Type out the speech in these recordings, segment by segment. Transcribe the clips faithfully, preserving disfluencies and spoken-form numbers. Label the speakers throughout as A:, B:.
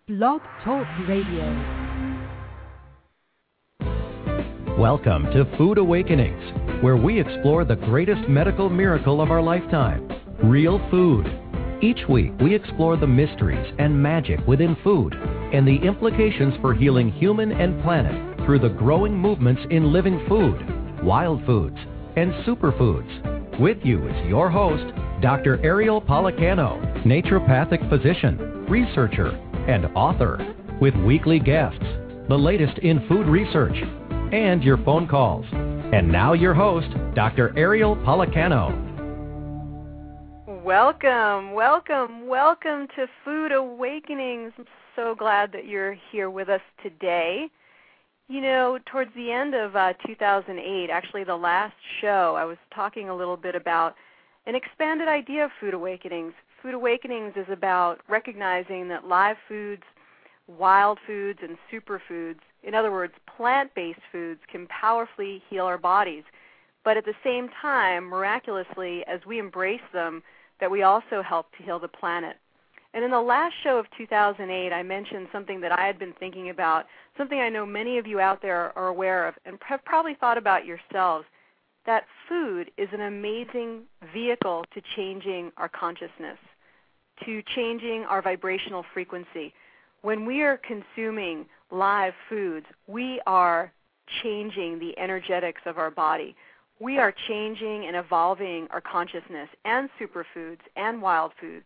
A: Blog Talk Radio.
B: Welcome to Food Awakenings, where we explore the greatest medical miracle of our lifetime, real food. Each week, we explore the mysteries and magic within food and the implications for healing human and planet through the growing movements in living food, wild foods, and superfoods. With you is your host, Doctor Ariel Policano, naturopathic physician, researcher, and author, with weekly guests, the latest in food research, and your phone calls. And now your host, Doctor Ariel Policano.
C: Welcome, welcome, welcome to Food Awakenings. I'm so glad that you're here with us today. You know, towards the end of uh, two thousand eight, actually the last show, I was talking a little bit about an expanded idea of Food Awakenings. Food Awakenings is about recognizing that live foods, wild foods, and superfoods, in other words, plant-based foods, can powerfully heal our bodies. But at the same time, miraculously, as we embrace them, that we also help to heal the planet. And in the last show of two thousand eight, I mentioned something that I had been thinking about, something I know many of you out there are aware of and have probably thought about yourselves, that food is an amazing vehicle to changing our consciousness, to changing our vibrational frequency. When we are consuming live foods, we are changing the energetics of our body. We are changing and evolving our consciousness and superfoods and wild foods.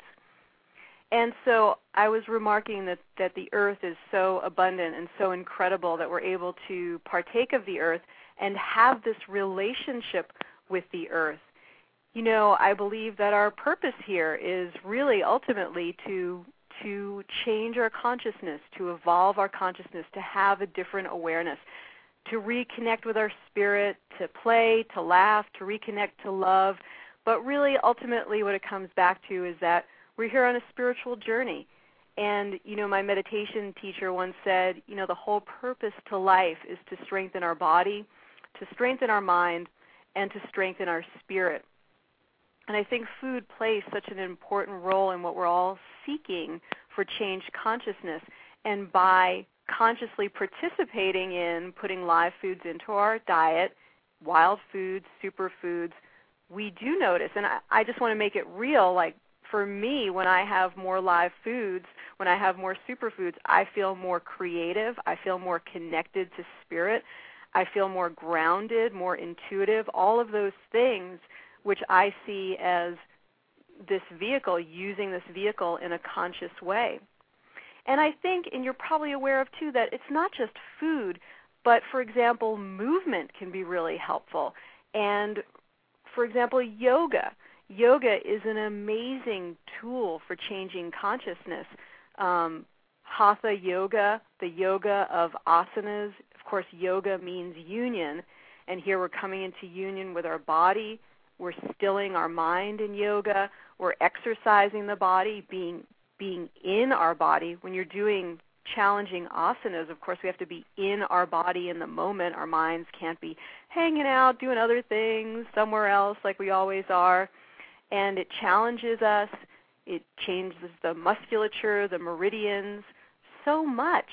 C: And so I was remarking that, that the earth is so abundant and so incredible that we're able to partake of the earth and have this relationship with the earth. You know, I believe that our purpose here is really ultimately to to change our consciousness, to evolve our consciousness, to have a different awareness, to reconnect with our spirit, to play, to laugh, to reconnect to love. But really, ultimately, what it comes back to is that we're here on a spiritual journey. And, you know, my meditation teacher once said, you know, the whole purpose to life is to strengthen our body, to strengthen our mind, and to strengthen our spirit. And I think food plays such an important role in what we're all seeking for changed consciousness. And by consciously participating in putting live foods into our diet, wild foods, superfoods, we do notice. And I, I just want to make it real. Like for me, when I have more live foods, when I have more superfoods, I feel more creative. I feel more connected to spirit. I feel more grounded, more intuitive, all of those things which I see as this vehicle, using this vehicle in a conscious way. And I think, and you're probably aware of too, that it's not just food, but for example, movement can be really helpful. And for example, yoga. Yoga is an amazing tool for changing consciousness. Um, Hatha yoga, the yoga of asanas. Of course, yoga means union, and here we're coming into union with our body. We're stilling our mind in yoga. We're exercising the body, being being in our body. When you're doing challenging asanas, of course, we have to be in our body in the moment. Our minds can't be hanging out, doing other things somewhere else like we always are. And it challenges us. It changes the musculature, the meridians, so much.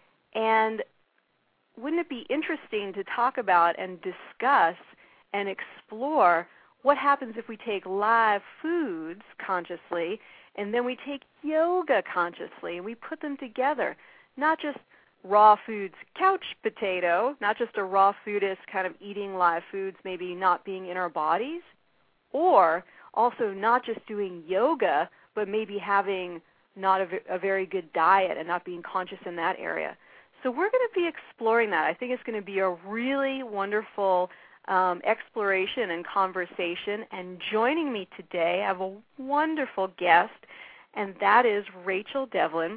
C: And wouldn't it be interesting to talk about and discuss and explore what happens if we take live foods consciously and then we take yoga consciously and we put them together? Not just raw foods, couch potato, not just a raw foodist kind of eating live foods, maybe not being in our bodies, or also not just doing yoga, but maybe having not a, a very good diet and not being conscious in that area. So we're going to be exploring that. I think it's going to be a really wonderful um, exploration and conversation. And joining me today, I have a wonderful guest, and that is Rachel Devlin.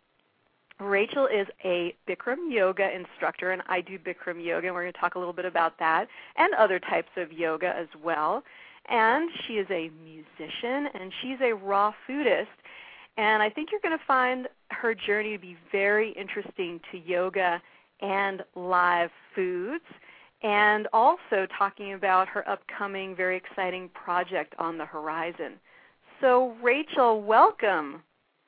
C: Rachel is a Bikram yoga instructor, and I do Bikram yoga, and we're going to talk a little bit about that and other types of yoga as well. And she is a musician, and she's a raw foodist. And I think you're going to find her journey to be very interesting to yoga and live foods, and also talking about her upcoming very exciting project on the horizon. So, Rachel, welcome.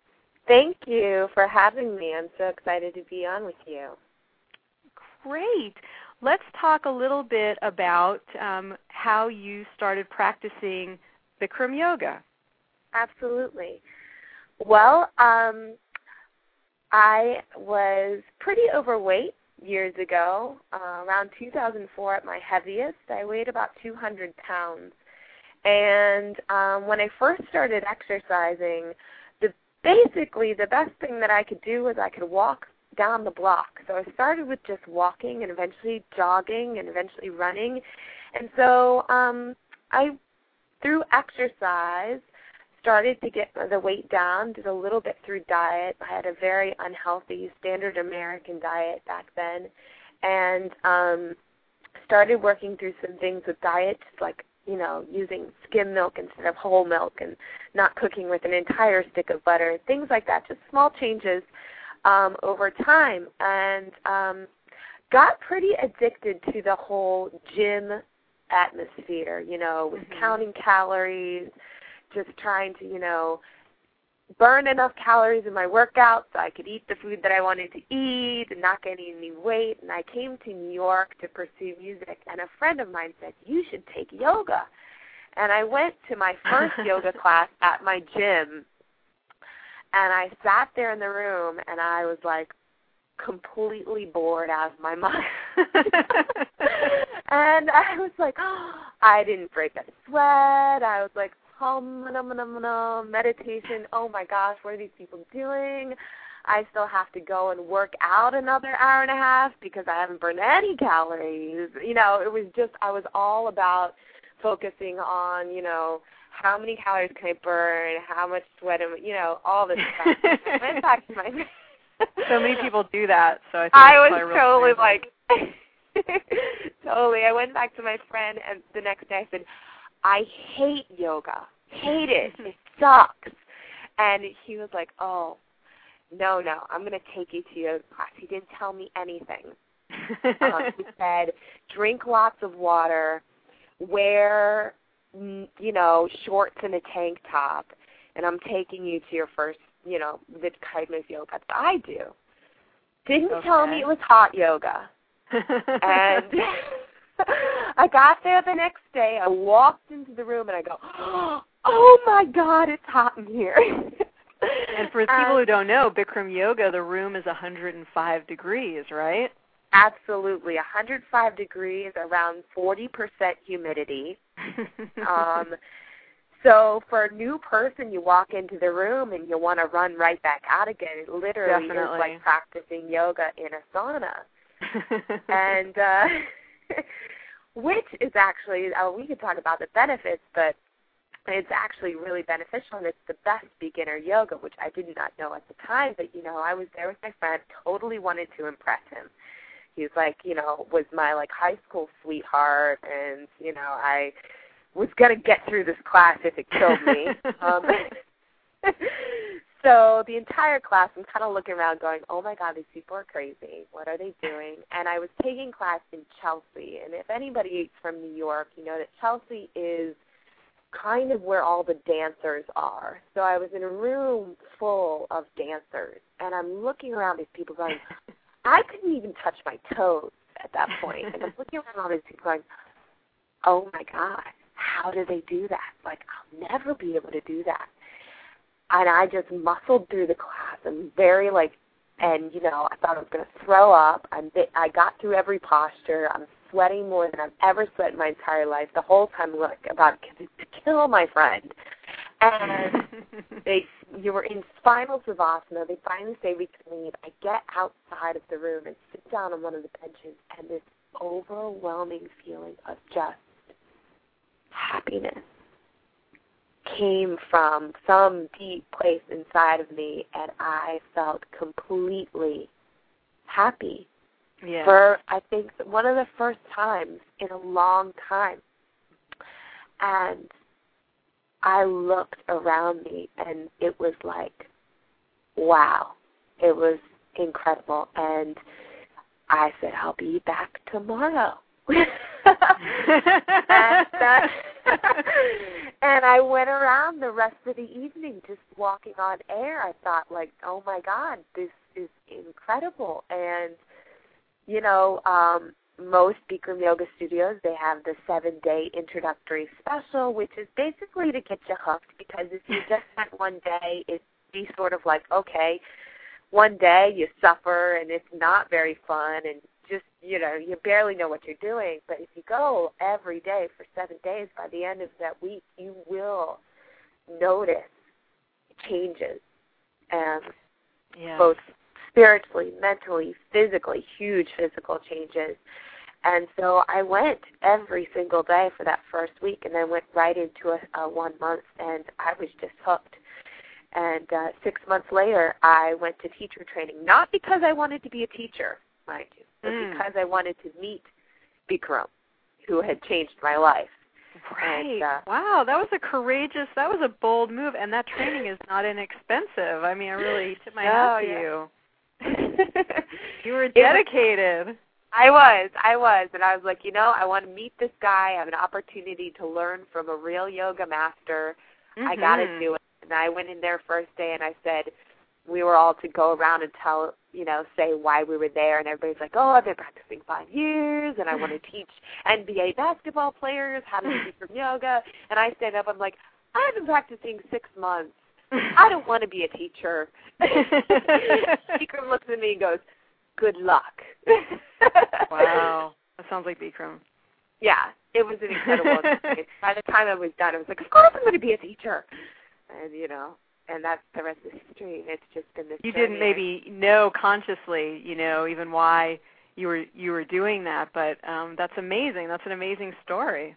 A: Thank you for having me. I'm so excited to be on with you.
C: Great. Let's talk a little bit about um, how you started practicing Bikram yoga.
A: Absolutely. Well, um, I was pretty overweight years ago. Uh, around two thousand four at my heaviest, I weighed about two hundred pounds. And um, when I first started exercising, the basically the best thing that I could do was I could walk down the block. So I started with just walking and eventually jogging and eventually running. And so um, I, through exercise, started to get the weight down, did a little bit through diet. I had a very unhealthy standard American diet back then, and um, started working through some things with diet, like, you know, using skim milk instead of whole milk and not cooking with an entire stick of butter, things like that, just small changes um, over time, and um, got pretty addicted to the whole gym atmosphere, you know, with mm-hmm. counting calories, just trying to, you know, burn enough calories in my workout so I could eat the food that I wanted to eat and not getting any weight. And I came to New York to pursue music, and a friend of mine said, you should take yoga. And I went to my first yoga class at my gym, and I sat there in the room, and I was like completely bored out of my mind. And I was like, oh, I didn't break a sweat. I was like, hum, num, num, num, meditation. Oh my gosh, what are these people doing? I still have to go and work out another hour and a half because I haven't burned any calories. You know, it was just, I was all about focusing on, you know, how many calories can I burn, how much sweat, am, you know, all this stuff. I went back to my
C: So many people do that. So I, think
A: I was totally like, totally. I went back to my friend, and the next day I said, I hate yoga. Hate it. It sucks. And he was like, oh, no, no, I'm going to take you to yoga class. He didn't tell me anything. um, he said, drink lots of water, wear, you know, shorts and a tank top, and I'm taking you to your first, you know, the kind of yoga that I do. Didn't okay. tell me it was hot yoga. And I got there the next day. I walked into the room, and I go, oh, my God, it's hot in here.
C: And for people um, who don't know, Bikram yoga, the room is one hundred five degrees, right?
A: Absolutely. one hundred five degrees, around forty percent humidity. um, so for a new person, you walk into the room, and you want to run right back out again. It literally
C: Definitely.
A: is like practicing yoga in a sauna. and uh, which is actually, uh, we could talk about the benefits, but it's actually really beneficial, and it's the best beginner yoga, which I did not know at the time. But, you know, I was there with my friend, totally wanted to impress him. He was like, you know, was my, like, high school sweetheart, and, you know, I was going to get through this class if it killed me. um, so the entire class, I'm kind of looking around going, oh, my God, these people are crazy. What are they doing? And I was taking class in Chelsea. And if anybody's from New York, you know that Chelsea is kind of where all the dancers are. So I was in a room full of dancers, and I'm looking around these people going, I couldn't even touch my toes at that point. And I'm looking around all these people going, oh, my God, how do they do that? Like, I'll never be able to do that. And I just muscled through the class. I'm very, like, and, you know, I thought I was going to throw up. I'm, I got through every posture. I'm sweating more than I've ever sweat in my entire life. The whole time, like, about to kill my friend. And they, you were in spinal savasana. They finally say we can leave. I get outside of the room and sit down on one of the benches, and this overwhelming feeling of just happiness came from some deep place inside of me, and I felt completely happy.
C: Yeah.
A: For, I think, one of the first times in a long time. And I looked around me, and it was like, wow. It was incredible. And I said, I'll be back tomorrow. and, uh, And I went around the rest of the evening just walking on air. I thought, like, oh, my God, this is incredible. And, you know, um, most Bikram Yoga studios, they have the seven-day introductory special, which is basically to get you hooked, because if you just went one day, it'd be sort of like, okay, one day you suffer and it's not very fun and just, you know, you barely know what you're doing. But if you go every day for seven days, by the end of that week, you will notice changes, and
C: yeah.
A: both spiritually, mentally, physically, huge physical changes. And so I went every single day for that first week, and then went right into a, a one month, and I was just hooked. And uh, six months later, I went to teacher training, not because I wanted to be a teacher, mind you, but
C: mm.
A: because I wanted to meet Bikram, who had changed my life.
C: Right.
A: And, uh,
C: wow, that was a courageous, that was a bold move, and that training is not inexpensive. I mean, I really tip my hat to
A: yeah.
C: you. You were dedicated.
A: I was, I was, and I was like, you know, I want to meet this guy. I have an opportunity to learn from a real yoga master.
C: Mm-hmm.
A: I got to do it. And I went in there first day, and I said, we were all to go around and tell, you know, say why we were there, and everybody's like, oh, I've been practicing five years, and I want to teach N B A basketball players how to do Bikram yoga. And I stand up, I'm like, I've been practicing six months. I don't want to be a teacher. Bikram looks at me and goes, good luck.
C: Wow. That sounds like Bikram.
A: Yeah, it was an incredible experience. By the time I was done, I was like, of course I'm going to be a teacher. And, you know, and that's the rest of history. It's just been this
C: You
A: journey.
C: didn't maybe know consciously, you know, even why you were you were doing that, but um, that's amazing. That's an amazing story.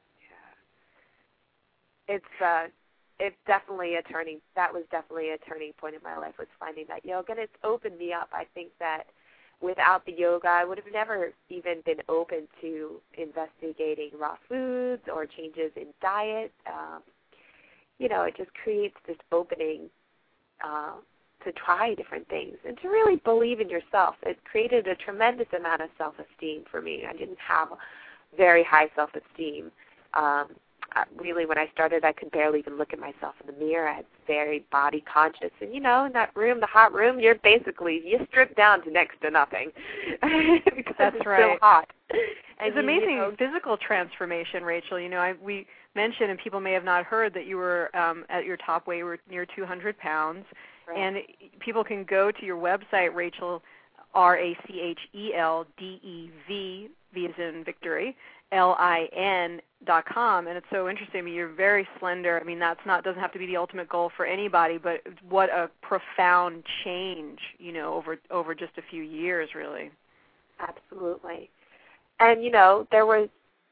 A: Yeah. It's uh, it's definitely a turning. That was definitely a turning point in my life, was finding that yoga, and it's opened me up. I think that without the yoga, I would have never even been open to investigating raw foods or changes in diet. Um, you know, it just creates this opening uh, to try different things and to really believe in yourself. It created a tremendous amount of self-esteem for me. I didn't have very high self-esteem. Um, really, when I started, I could barely even look at myself in the mirror. I was very body conscious. And, you know, in that room, the hot room, you're basically, you strip down to next to nothing because
C: That's
A: it's
C: right.
A: so hot. And
C: it's
A: you,
C: amazing
A: you know,
C: physical transformation, Rachel. You know, I, we mentioned, and people may have not heard, that you were um, at your top weight, you were near two hundred pounds. Right. And people can go to your website, Rachel, R A C H E L D E V, V as in victory, L I N dot com, and it's so interesting. I mean, you're very slender. I mean, that's not doesn't have to be the ultimate goal for anybody, but what a profound change, you know, over over just a few years, really.
A: Absolutely. And, you know, there was,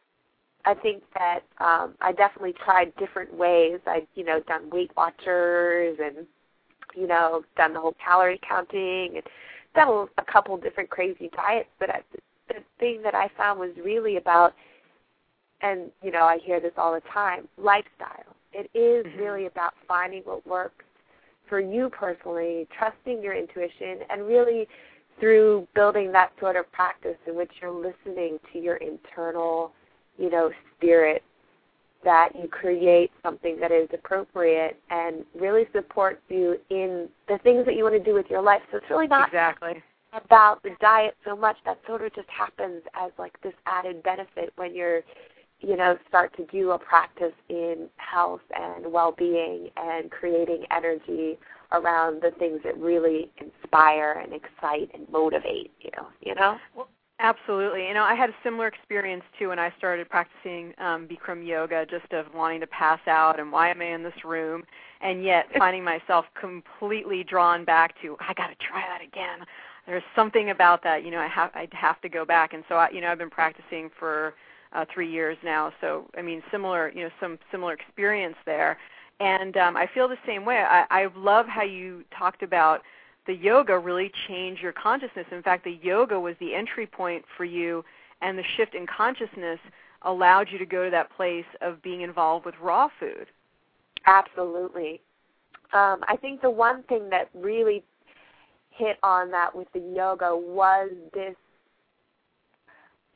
A: I think that um, I definitely tried different ways. I'd, you know, done Weight Watchers and, you know, done the whole calorie counting and done a couple different crazy diets. But I, the thing that I found was really about, and, you know, I hear this all the time, lifestyle. It is mm-hmm. really about finding what works for you personally, trusting your intuition, and really through building that sort of practice in which you're listening to your internal, you know, spirit, that you create something that is appropriate and really supports you in the things that you want to do with your life. So it's really not
C: exactly
A: about the diet so much. That sort of just happens as like this added benefit when you're, you know, start to do a practice in health and well-being and creating energy around the things that really inspire and excite and motivate you, you know?
C: Well, absolutely. You know, I had a similar experience, too, when I started practicing um, Bikram yoga, just of wanting to pass out and why am I in this room, and yet finding myself completely drawn back to, I got to try that again. There's something about that, you know, I have, I'd have to go back. And so, I, you know, I've been practicing for uh, three years now. So, I mean, similar, you know, some similar experience there. And um, I feel the same way. I, I love how you talked about the yoga really changed your consciousness. In fact, the yoga was the entry point for you, and the shift in consciousness allowed you to go to that place of being involved with raw food.
A: Absolutely. Um, I think the one thing that really hit on that with the yoga was this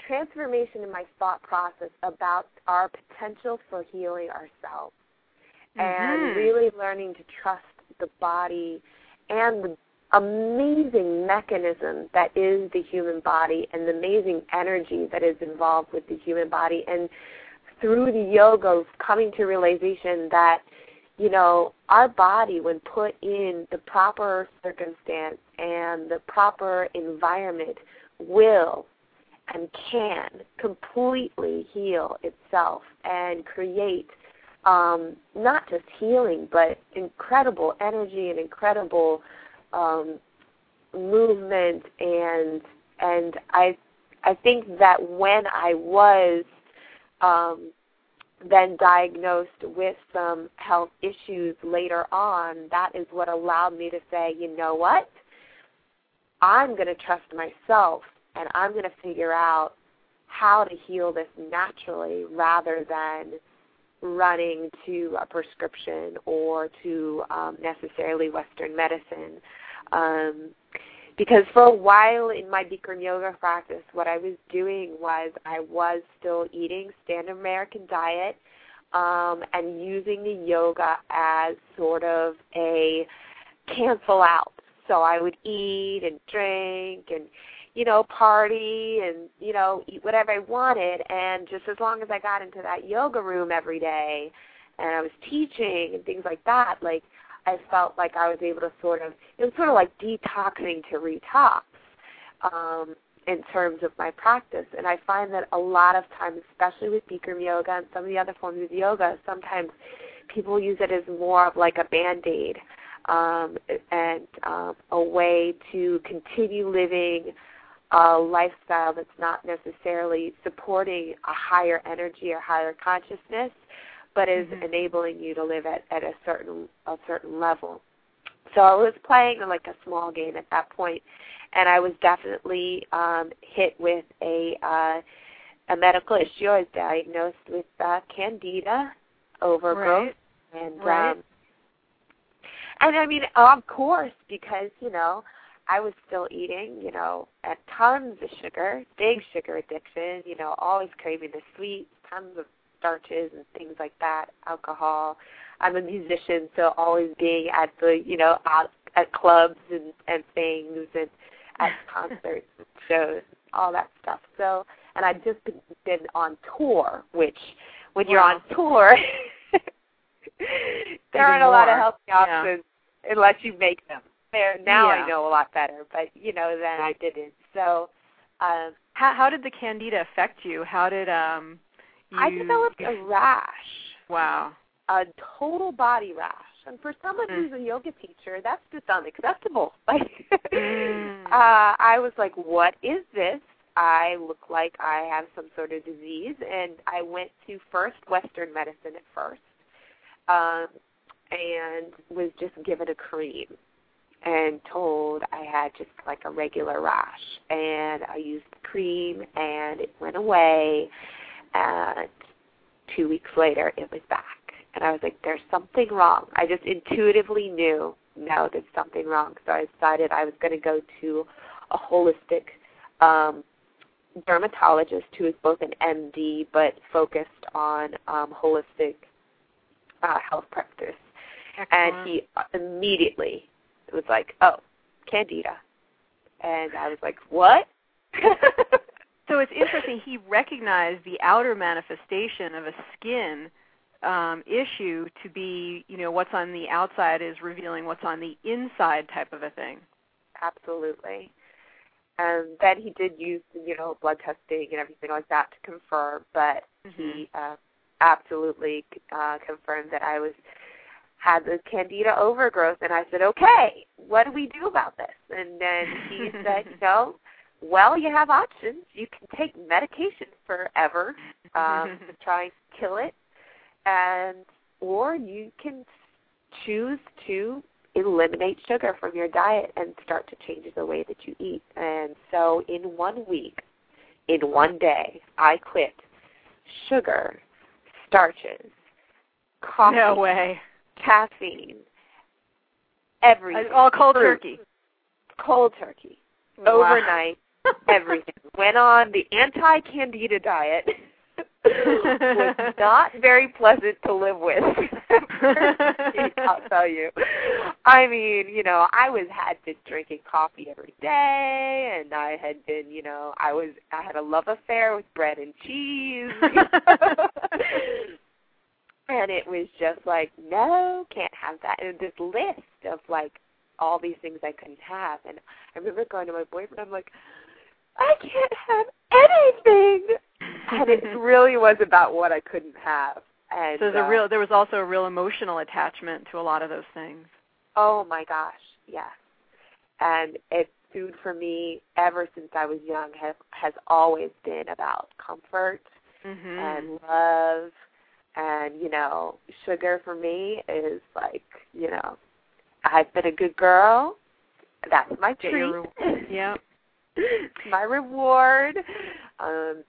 A: transformation in my thought process about our potential for healing ourselves, mm-hmm. and really learning to trust the body and the amazing mechanism that is the human body and the amazing energy that is involved with the human body. And through the yoga, coming to realization that, you know, our body, when put in the proper circumstance and the proper environment, will and can completely heal itself and create um, not just healing, but incredible energy and incredible um, movement. And and I I think that when I was um, then diagnosed with some health issues later on, that is what allowed me to say, you know what, I'm going to trust myself, and I'm going to figure out how to heal this naturally rather than running to a prescription or to um, necessarily Western medicine. Um, because for a while in my Bikram yoga practice, what I was doing was I was still eating standard American diet um, and using the yoga as sort of a cancel out. So I would eat and drink and, you know, party and, you know, eat whatever I wanted. And just as long as I got into that yoga room every day and I was teaching and things like that, like I felt like I was able to sort of, it was sort of like detoxing to retox um, in terms of my practice. And I find that a lot of times, especially with Bikram yoga and some of the other forms of yoga, sometimes people use it as more of like a Band-Aid. Um, and um, a way to continue living a lifestyle that's not necessarily supporting a higher energy or higher consciousness, but is mm-hmm. enabling you to live at, at a certain a certain level. So I was playing like a small game at that point, and I was definitely um, hit with a uh, a medical issue. I was diagnosed with uh, candida overgrowth,
C: right.
A: and
C: right.
A: Um, And, I mean, of course, because, you know, I was still eating, you know, at tons of sugar, big sugar addiction, you know, always craving the sweets, tons of starches and things like that, alcohol. I'm a musician, so always being at the, you know, out at clubs and, and things and at concerts and shows, all that stuff. So, and I'd just been, been on tour, which when wow. you're on tour, there aren't a lot of healthy options yeah. unless you make them. There now yeah. I know a lot better, but you know then I didn't. So, um,
C: how how did the candida affect you? How did um? You...
A: I developed a rash.
C: Wow.
A: A total body rash, and for someone mm. who's a yoga teacher, that's just unacceptable. Like, mm. uh, I was like, "What is this?" I look like I have some sort of disease, and I went to first Western medicine at first. Um, and was just given a cream and told I had just like a regular rash. And I used the cream, and it went away. And two weeks later, it was back. And I was like, there's something wrong. I just intuitively knew, no, there's something wrong. So I decided I was going to go to a holistic um, dermatologist who is both an M D but focused on um, holistic Uh, health practice. Excellent. And he immediately was like, oh, candida. And I was like, what?
C: So it's interesting, he recognized the outer manifestation of a skin um, issue to be, you know, what's on the outside is revealing what's on the inside type of a thing.
A: Absolutely. And then he did use, you know, blood testing and everything like that to confirm, but mm-hmm. he uh, absolutely uh, confirmed that I was had the candida overgrowth, and I said, okay, what do we do about this? And then he said, you know, well, you have options. You can take medication forever um, to try and kill it, and or you can choose to eliminate sugar from your diet and start to change the way that you eat. And so in one week, in one day, I quit sugar, starches, coffee,
C: no way,
A: caffeine, everything.
C: All cold
A: fruit,
C: turkey.
A: Cold turkey.
C: Wow.
A: Overnight. everything. Went on the anti-candida diet. Was not very pleasant to live with. I'll tell you. I mean, you know, I was had been drinking coffee every day, and I had been, you know, I was I had a love affair with bread and cheese. And it was just like, no, can't have that. And this list of like all these things I couldn't have. And I remember going to my boyfriend, I'm like, I can't have anything. And it really was about what I couldn't have. And
C: so there's
A: uh,
C: a real, there was also a real emotional attachment to a lot of those things.
A: Oh my gosh, yes. And it, food for me, ever since I was young, has has always been about comfort
C: mm-hmm.
A: and love. And you know, sugar for me is like, you know, I've been a good girl. That's my
C: Get
A: treat.
C: your re- yeah.
A: It's my reward. Um,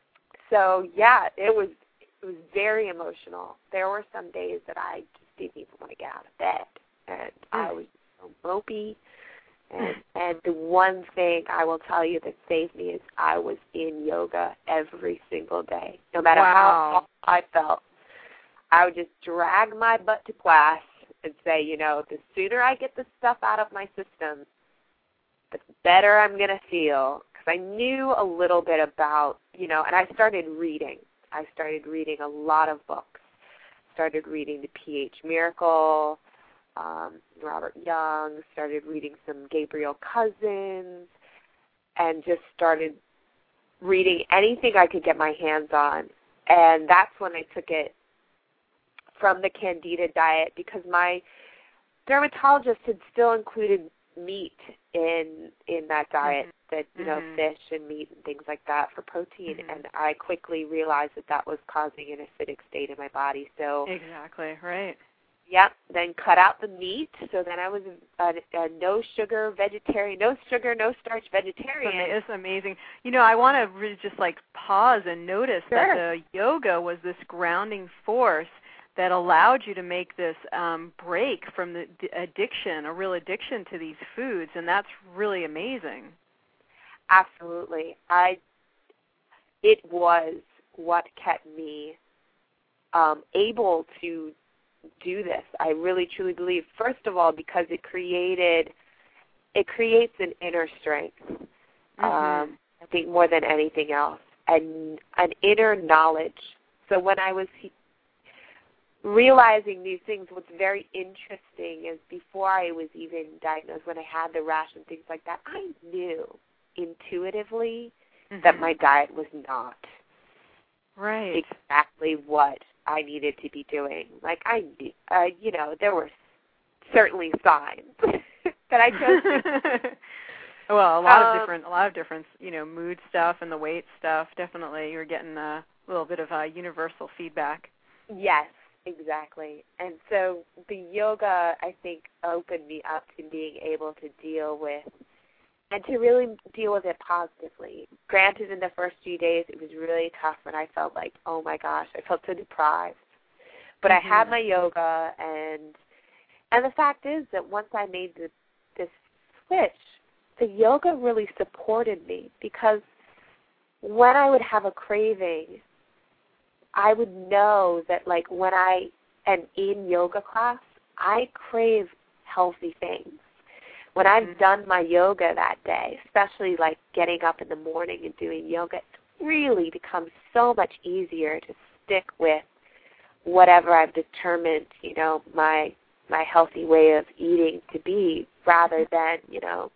A: so yeah, it was it was very emotional. There were some days that I just didn't even want to get out of bed, and mm. I was so mopey. And and the one thing I will tell you that saved me is I was in yoga every single day, no matter
C: wow.
A: how I felt. I would just drag my butt to class and say, you know, the sooner I get this stuff out of my system, the better I'm going to feel. Because I knew a little bit about, you know, and I started reading. I started reading a lot of books. Started reading The pH Miracle, um, Robert Young, started reading some Gabriel Cousins, and just started reading anything I could get my hands on. And that's when I took it from the Candida diet, because my dermatologist had still included meat in in that diet, mm-hmm. that you know, mm-hmm. fish and meat and things like that for protein, mm-hmm. and I quickly realized that that was causing an acidic state in my body. So
C: exactly, right.
A: Yep, then cut out the meat, so then I was a, a, a no-sugar vegetarian, no sugar, no-starch vegetarian.
C: It's amazing. You know, I want to really just, like, pause and notice
A: sure.
C: that the yoga was this grounding force that allowed you to make this um, break from the d- addiction, a real addiction to these foods, and that's really amazing.
A: Absolutely. I. It was what kept me um, able to do this. I really, truly believe, first of all, because it created, it creates an inner strength, mm-hmm. um, I think more than anything else, and an inner knowledge. So when I was realizing these things, what's very interesting is before I was even diagnosed, when I had the rash and things like that, I knew intuitively mm-hmm. that my diet was not
C: right
A: exactly what I needed to be doing. Like I, uh, you know, there were certainly signs that I chose to.
C: Well, a lot
A: um,
C: of different, a lot of different, you know, mood stuff and the weight stuff. Definitely, you're getting a little bit of a universal feedback.
A: Yes, exactly. And so the yoga, I think, opened me up to being able to deal with, and to really deal with it positively. Granted, in the first few days, it was really tough, and I felt like, oh my gosh, I felt so deprived. But mm-hmm. I had my yoga, and and the fact is that once I made the, this switch, the yoga really supported me, because when I would have a craving, I would know that, like, when I am in yoga class, I crave healthy things. When mm-hmm. I've done my yoga that day, especially, like, getting up in the morning and doing yoga, it really becomes so much easier to stick with whatever I've determined, you know, my my healthy way of eating to be, rather than, you know,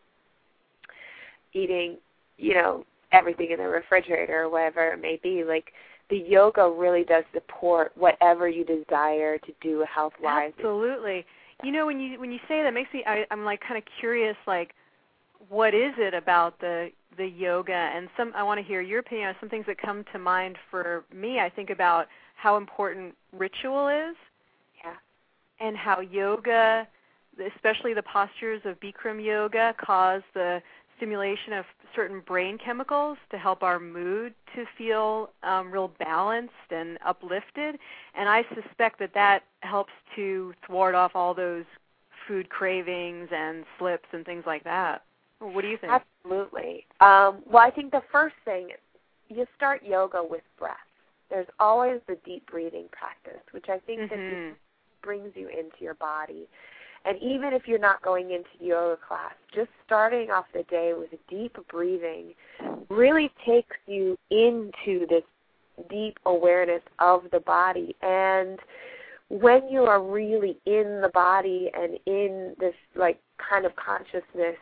A: eating, you know, everything in the refrigerator or whatever it may be. Like, the yoga really does support whatever you desire to do health-wise.
C: Absolutely. You know, when you when you say that, it makes me, I, I'm like kind of curious, like, what is it about the the yoga? And some, I want to hear your opinion on some things that come to mind for me. I think about how important ritual is.
A: Yeah.
C: And how yoga, especially the postures of Bikram yoga, cause the stimulation of certain brain chemicals to help our mood to feel um, real balanced and uplifted. And I suspect that that helps to thwart off all those food cravings and slips and things like that. Well, what do you think?
A: Absolutely. Um, well, I think the first thing, you start yoga with breath. There's always the deep breathing practice, which I think mm-hmm. that brings you into your body. And even if you're not going into yoga class, just starting off the day with deep breathing really takes you into this deep awareness of the body. And when you are really in the body and in this like kind of consciousness,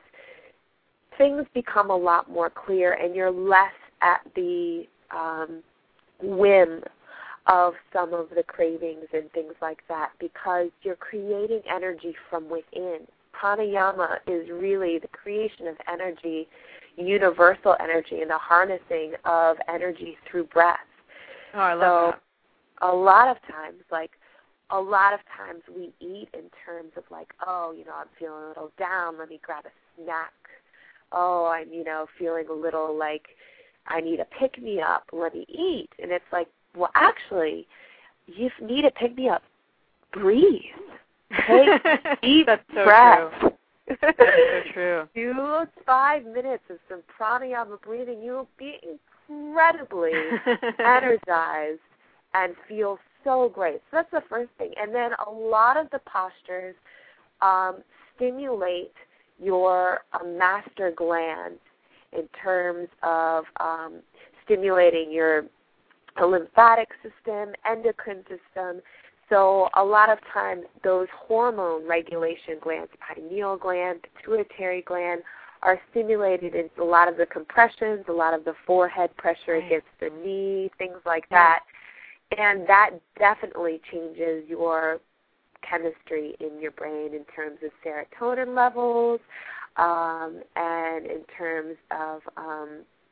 A: things become a lot more clear, and you're less at the um, whim of some of the cravings and things like that, because you're creating energy from within. Pranayama is really the creation of energy, universal energy, and the harnessing of energy through breath.
C: Oh, I love
A: so
C: that.
A: a lot of times, like, a lot of times we eat in terms of like, oh, you know, I'm feeling a little down, let me grab a snack. Oh, I'm, you know, feeling a little like I need a pick-me-up, let me eat. And it's like, well, actually, you need a pick-me-up. Breathe. Take deep
C: That's so
A: breaths.
C: True. That's so true.
A: Do five minutes of some pranayama breathing. You will be incredibly energized and feel so great. So that's the first thing. And then a lot of the postures um, stimulate your uh, master gland in terms of um, stimulating your lymphatic system, endocrine system. So a lot of times those hormone regulation glands, pineal gland, pituitary gland, are stimulated in a lot of the compressions, a lot of the forehead pressure
C: right.
A: against the knee, things like that. And that definitely changes your chemistry in your brain in terms of serotonin levels um, and in terms of um,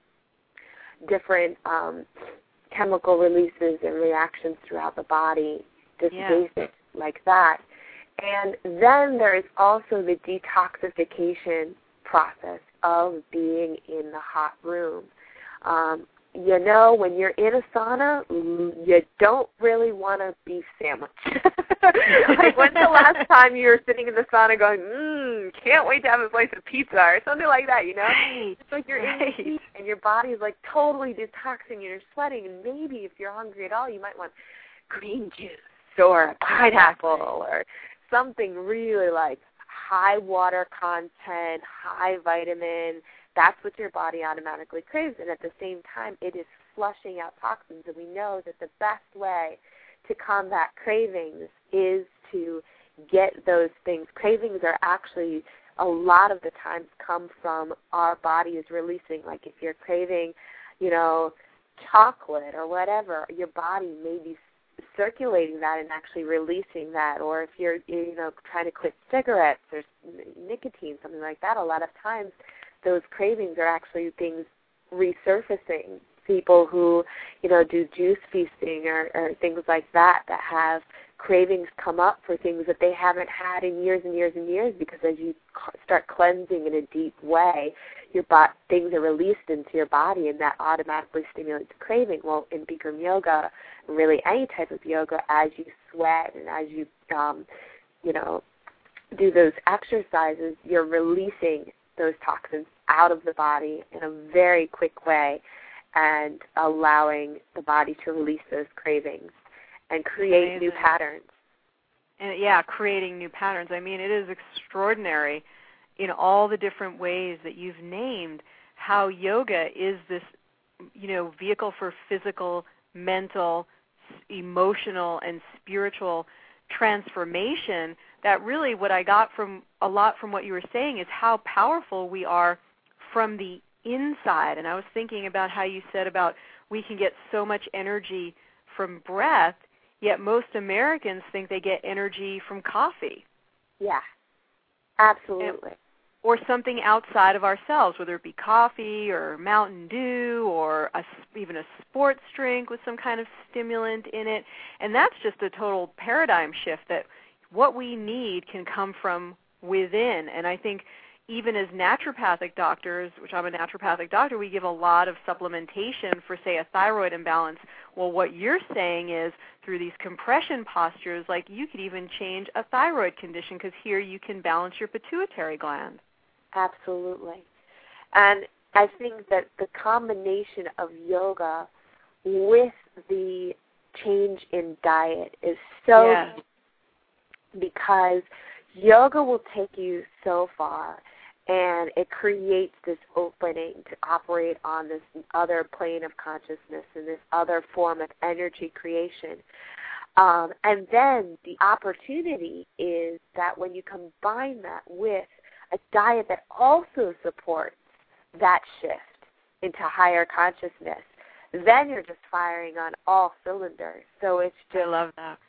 A: different um, chemical releases and reactions throughout the body, just
C: yeah.
A: basic like that. And then there is also the detoxification process of being in the hot room. Um, you know, when you're in a sauna, you don't really want a beef sandwich. Like, when's the last time you were sitting in the sauna going, mmm, can't wait to have a slice of pizza or something like that, you know?
C: Right.
A: It's like you're
C: right.
A: in the heat and your body is like totally detoxing and you're sweating, and maybe if you're hungry at all, you might want green juice or pineapple or something really like high water content, high vitamin. That's what your body automatically craves, and at the same time, it is flushing out toxins. And we know that the best way to combat cravings is to get those things. Cravings are actually a lot of the times come from our body is releasing. Like if you're craving, you know, chocolate or whatever, your body may be circulating that and actually releasing that. Or if you're, you know, trying to quit cigarettes or nicotine, something like that, a lot of times those cravings are actually things resurfacing. People who, you know, do juice feasting or, or things like that that have cravings come up for things that they haven't had in years and years and years, because as you start cleansing in a deep way, your bo- things are released into your body, and that automatically stimulates craving. Well, in Bikram yoga, really any type of yoga, as you sweat and as you, um, you know, do those exercises, you're releasing those toxins out of the body in a very quick way and allowing the body to release those cravings and create
C: Amazing.
A: new patterns.
C: And yeah, creating new patterns. I mean, it is extraordinary in all the different ways that you've named how yoga is this, you know, vehicle for physical, mental, emotional, and spiritual transformation. That really what I got from a lot from what you were saying is how powerful we are from the inside. And I was thinking about how you said about we can get so much energy from breath, yet most Americans think they get energy from coffee.
A: Yeah, absolutely.
C: And, or something outside of ourselves, whether it be coffee or Mountain Dew or a, even a sports drink with some kind of stimulant in it. And that's just a total paradigm shift, that what we need can come from within. And I think even as naturopathic doctors, which I'm a naturopathic doctor, we give a lot of supplementation for, say, a thyroid imbalance. Well, what you're saying is through these compression postures, like you could even change a thyroid condition, because here you can balance your pituitary gland.
A: Absolutely. And I think that the combination of yoga with the change in diet is so
C: yeah.
A: key, because yoga will take you so far, and it creates this opening to operate on this other plane of consciousness and this other form of energy creation. Um, and then the opportunity is that when you combine that with a diet that also supports that shift into higher consciousness, then you're just firing on all cylinders. So it's just
C: I love that.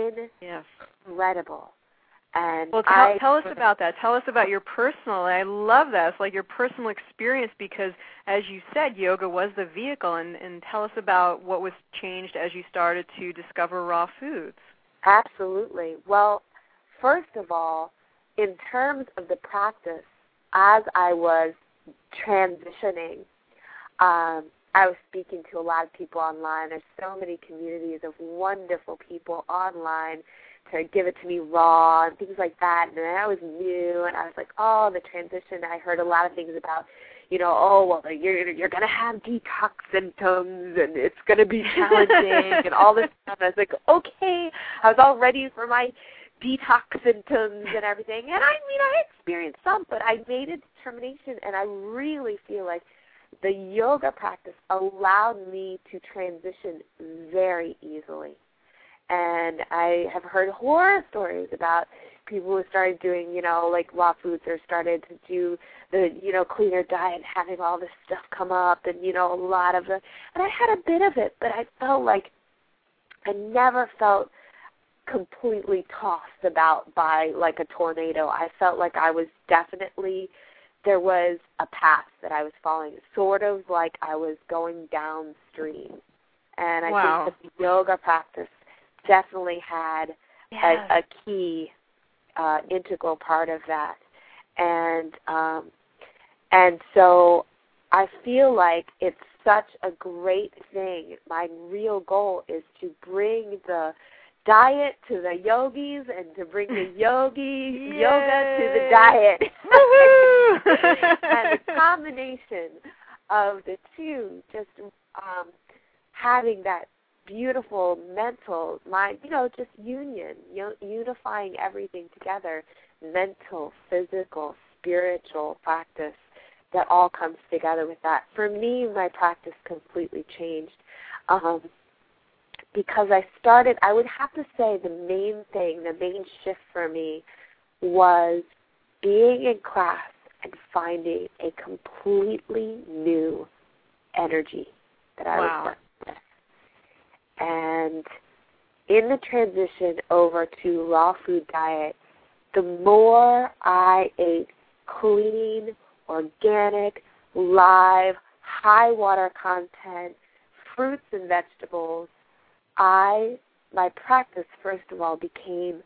A: incredible.
C: Yes.
A: And
C: well, tell,
A: I,
C: tell us about that. Tell us about your personal. I love that. It's like your personal experience, because, as you said, yoga was the vehicle. And, and tell us about what was changed as you started to discover raw foods.
A: Absolutely. Well, first of all, in terms of the practice, as I was transitioning, um, I was speaking to a lot of people online. There's so many communities of wonderful people online to give it to me raw and things like that. And I was new, and I was like, oh, the transition. I heard a lot of things about, you know, oh, well, you're you're going to have detox symptoms, and it's going to be challenging, and all this stuff. And I was like, okay. I was all ready for my detox symptoms and everything. And I mean, I experienced some, but I made a determination, and I really feel like the yoga practice allowed me to transition very easily. And I have heard horror stories about people who started doing, you know, like raw foods, or started to do the, you know, cleaner diet, having all this stuff come up, and, you know, a lot of the, and I had a bit of it, but I felt like I never felt completely tossed about by like a tornado. I felt like I was definitely, there was a path that I was following, sort of like I was going downstream. And I
C: wow.
A: think that the yoga practice definitely had
C: yes.
A: a, a key uh, integral part of that. And um, and so I feel like it's such a great thing. My real goal is to bring the diet to the yogis, and to bring the yogi yoga to the diet. And the combination of the two, just um, having that beautiful mental mind, you know, just union, you know, unifying everything together, mental, physical, spiritual practice, that all comes together with that. For me, my practice completely changed. Um, because I started, I would have to say the main thing, the main shift for me was being in class and finding a completely new energy that I
C: wow.
A: was working with. And in the transition over to raw food diet, the more I ate clean, organic, live, high water content, fruits and vegetables, I, my practice, first of all, became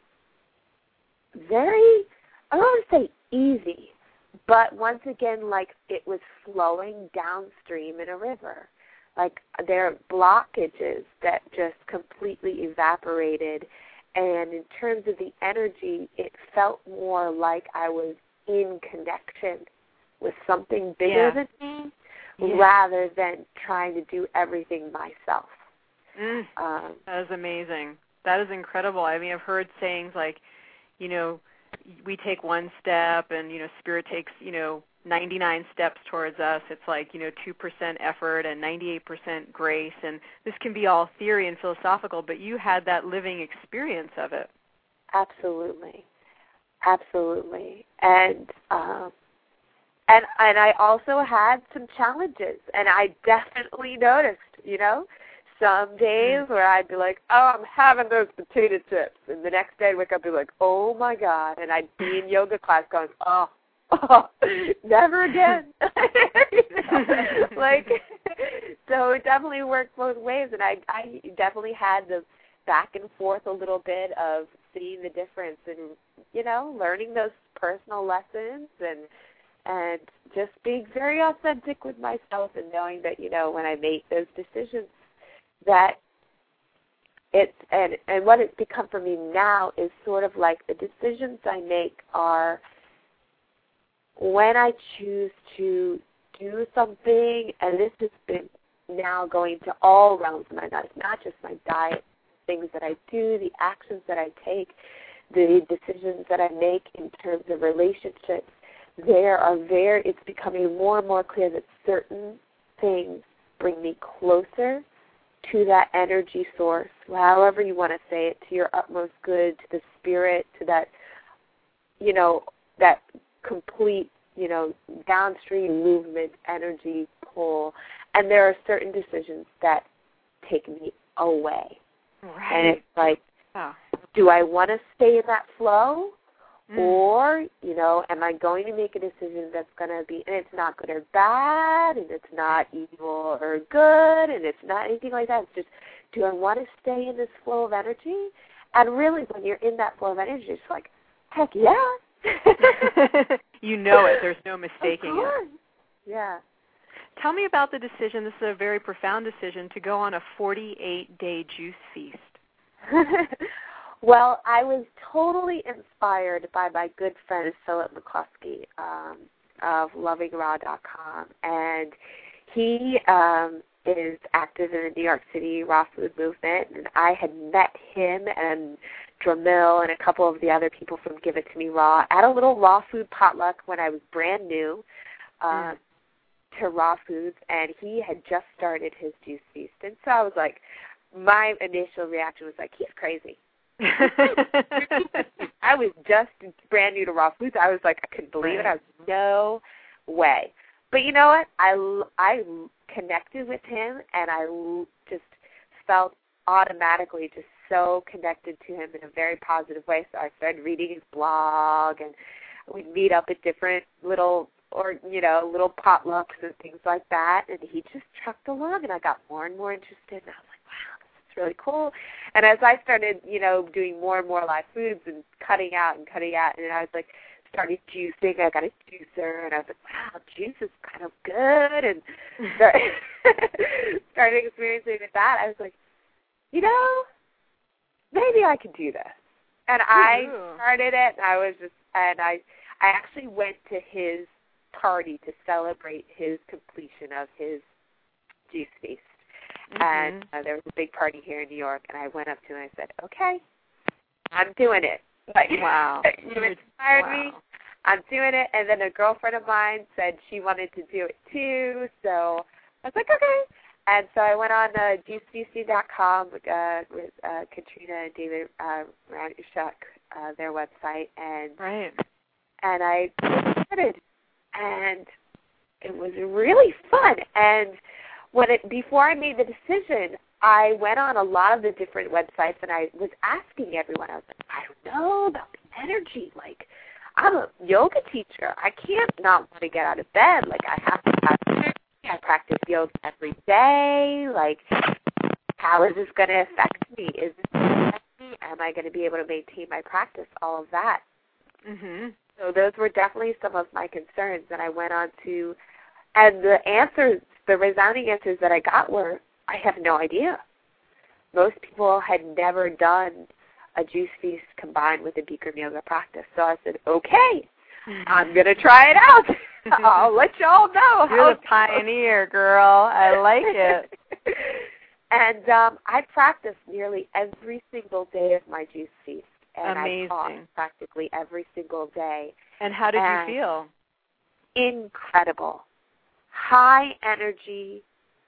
A: very, I don't want to say easy, but once again, like it was flowing downstream in a river. Like there are blockages that just completely evaporated. And in terms of the energy, it felt more like I was in connection with something bigger
C: yeah.
A: than me,
C: yeah.
A: rather than trying to do everything myself.
C: Mm,
A: um,
C: that is amazing. That is incredible. I mean, I've heard sayings like, you know, we take one step, and, you know, Spirit takes, you know, ninety-nine steps towards us. It's like, you know, two percent effort and ninety-eight percent grace. And this can be all theory and philosophical, but you had that living experience of it.
A: Absolutely. Absolutely. And um, and and I also had some challenges, and I definitely noticed, you know, some days where I'd be like, oh, I'm having those potato chips. And the next day I'd wake up and be like, oh, my God. And I'd be in yoga class going, oh, oh never again. You know? Like, so it definitely worked both ways. And I, I definitely had the back and forth a little bit of seeing the difference and, you know, learning those personal lessons and and just being very authentic with myself and knowing that, you know, when I make those decisions, that it's, and, and what it's become for me now is sort of like the decisions I make are when I choose to do something, and this has been now going to all realms of my life, not just my diet, things that I do, the actions that I take, the decisions that I make in terms of relationships. There are very, it's becoming more and more clear that certain things bring me closer to that energy source, however you want to say it, to your utmost good, to the spirit, to that, you know, that complete, you know, downstream movement, energy pull. And there are certain decisions that take me away.
C: Right.
A: And it's like,
C: oh.
A: do I want to stay in that flow?
C: Mm.
A: Or, you know, am I going to make a decision that's going to be, and it's not good or bad, and it's not evil or good, and it's not anything like that. It's just, do I want to stay in this flow of energy? And really, when you're in that flow of energy, it's like, heck yeah.
C: You know it. There's no mistaking it.
A: Yeah.
C: Tell me about the decision. This is a very profound decision to go on a forty-eight day juice feast.
A: Well, I was totally inspired by my good friend Philip McCluskey um, of loving raw dot com, and he um, is active in the New York City raw food movement, and I had met him and Dramil and a couple of the other people from Give It To Me Raw at a little raw food potluck when I was brand new uh, mm. to raw foods, and he had just started his juice feast. And so I was like, my initial reaction was like, he's crazy. I was just brand new to raw foods. I was like, I couldn't believe
C: right.
A: it. I was no way. But you know what? I, I connected with him, and I just felt automatically just so connected to him in a very positive way. So I started reading his blog, and we'd meet up at different little, or you know, little potlucks and things like that. And he just trucked along, and I got more and more interested. And I was like, wow, this is really cool. And as I started, you know, doing more and more live foods and cutting out and cutting out, and I was like, started juicing. I got a juicer, and I was like, wow, juice is kind of good. And started, started experiencing with that. I was like, you know, maybe I could do this. And I
C: Ooh.
A: started it, and I was just, and I, I actually went to his party to celebrate his completion of his juice feast.
C: Mm-hmm.
A: And uh, there was a big party here in New York, and I went up to him and I said, okay, I'm doing it. Like,
C: wow.
A: You inspired
C: wow.
A: me. I'm doing it. And then a girlfriend of mine said she wanted to do it too, so I was like, okay. And so I went on uh, juice feasting dot com uh, with uh, Katrina and David uh, Ranushuk, uh, their website, and
C: right.
A: and I started, and it was really fun. And when it before I made the decision, I went on a lot of the different websites, and I was asking everyone. I was like, I don't know about the energy. Like, I'm a yoga teacher. I can't not want to get out of bed. Like, I have to have energy. I practice yoga every day. Like, how is this going to affect me? Is this going to affect me? Am I going to be able to maintain my practice? All of that.
C: Mm-hmm.
A: So those were definitely some of my concerns that I went on to. And the answers, the resounding answers that I got were, I have no idea. Most people had never done a juice feast combined with a Bikram yoga practice. So I said, okay, I'm going to try it out. I'll let you all know.
C: You're the pioneer, girl. I like it.
A: And um, I practiced nearly every single day of my juice feast. And
C: amazing.
A: I taught practically every single day.
C: And how did
A: and
C: you feel?
A: Incredible. High energy,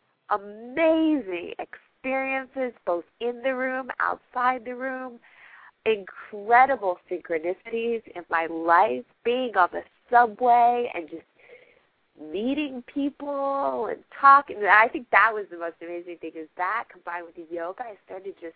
A: amazing experiences both in the room, outside the room, incredible synchronicities in my life, being on the subway and just meeting people and talking. And I think that was the most amazing thing, is that combined with the yoga, I started just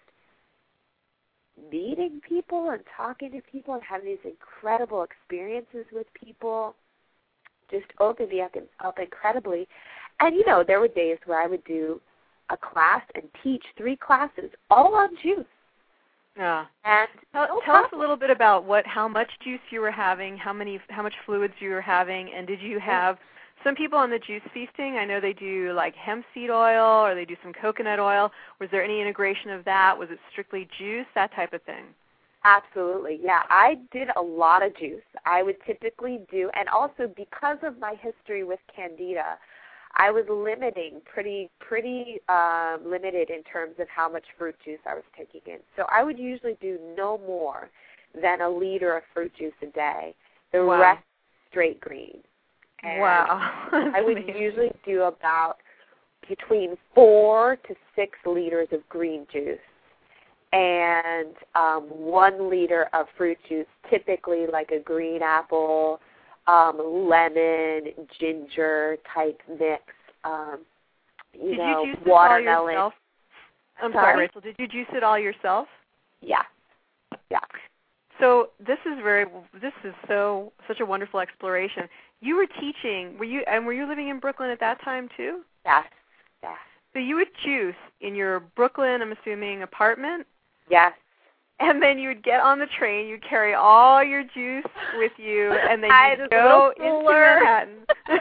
A: meeting people and talking to people and having these incredible experiences with people. Just opened me up, up incredibly. And, you know, there were days where I would do a class and teach three classes all on juice.
C: Yeah.
A: And
C: tell,
A: no
C: tell us a little bit about what, how much juice you were having, how many, how much fluids you were having, and did you have some people on the juice feasting? I know they do like hemp seed oil, or they do some coconut oil. Was there any integration of that? Was it strictly juice? That type of thing.
A: Absolutely, yeah. I did a lot of juice. I would typically do, and also because of my history with Candida, I was limiting, pretty pretty uh, limited in terms of how much fruit juice I was taking in. So I would usually do no more than a liter of fruit juice a day. The
C: wow.
A: rest straight green. And
C: wow.
A: I would usually do about between four to six liters of green juice and um, one liter of fruit juice, typically like a green apple, um, lemon, ginger type mix. Um, you
C: did
A: know,
C: you juice
A: watermelon.
C: it all yourself? I'm sorry,
A: sorry,
C: Rachel. Did you juice it all yourself?
A: Yeah, yeah.
C: So this is very. This is so such a wonderful exploration. You were teaching. Were you and were you living in Brooklyn at that time too?
A: Yes, yes.
C: So you would juice in your Brooklyn, I'm assuming, apartment?
A: Yes.
C: And then you would get on the train, you'd carry all your juice with you, and then
A: I
C: you'd go into Manhattan.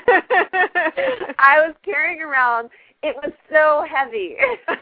A: I was carrying around, it was so heavy.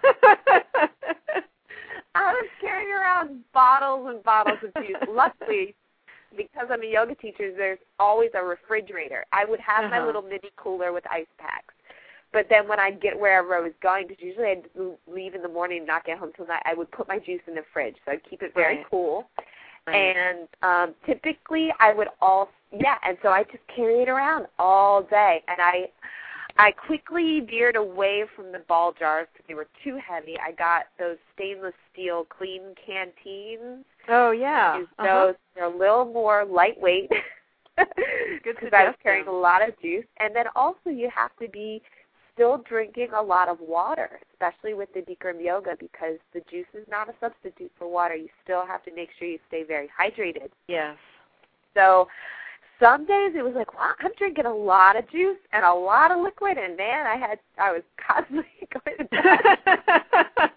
A: I was carrying around bottles and bottles of juice. Luckily, because I'm a yoga teacher, there's always a refrigerator. I would have uh-huh. my little mini cooler with ice packs. But then when I'd get wherever I was going, because usually I'd leave in the morning and not get home till night, I would put my juice in the fridge. So I'd keep it very
C: right.
A: cool.
C: Right.
A: And um, typically I would all, yeah, and so I just carry it around all day. And I I quickly veered away from the ball jars because they were too heavy. I got those stainless steel clean canteens.
C: Oh, yeah.
A: Those,
C: uh-huh.
A: They're a little more lightweight because I was carrying a lot of juice. And then also you have to be still drinking a lot of water, especially with the Bikram yoga, because the juice is not a substitute for water. You still have to make sure you stay very hydrated.
C: Yes.
A: So some days it was like, wow, I'm drinking a lot of juice and a lot of liquid, and man, I had I was constantly going to bed.